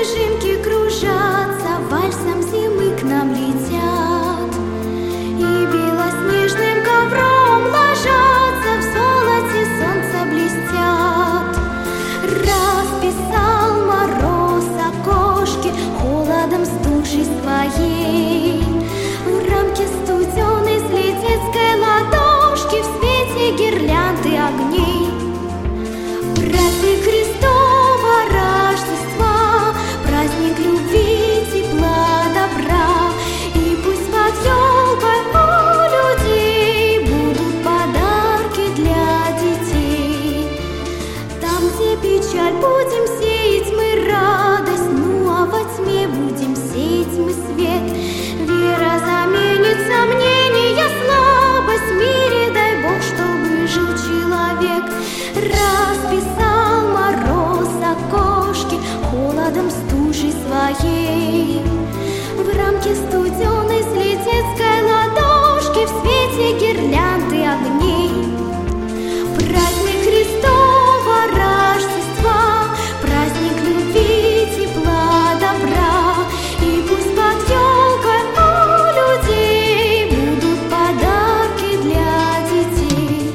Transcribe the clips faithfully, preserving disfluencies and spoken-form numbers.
снежинки кружатся, вальсом зимы к нам летят, и белоснежным ковром ложатся, в золоте солнца блестят. Расписал мороз окошки холодом стужи своей, в рамке студеной с летецкой ладошки, в свете гирлянды огней. Праздник Христова Рождества, праздник любви, тепла, добра, и пусть под елкой у людей будут подарки для детей. Там, где печаль, будем сеять мы радость, ну а во тьме будем сеять мы свет. Вера заменит сомнения, слабость в мире, дай Бог, чтобы жил человек. Расписал мороз окошки холодом стужи своей, в рамке студеной с летецкой ладошки, в свете гирлянды огней. Праздник Христова Рождества, праздник любви, тепла, добра, и пусть под елкой у людей будут подарки для детей.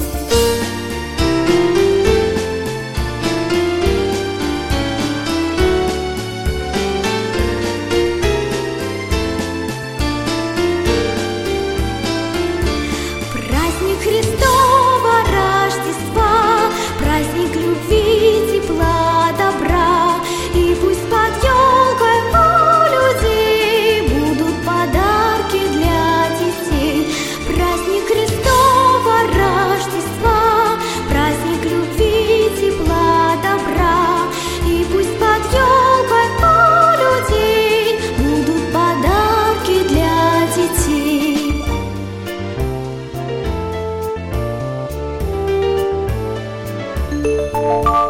Праздник Христова Рождества, праздник любви, тепла, добра, и пусть под елкой у людей будут подарки для детей. Праздник Христова Рождества, праздник любви, тепла, добра, и пусть под елкой у людей будут подарки для детей. Thank you.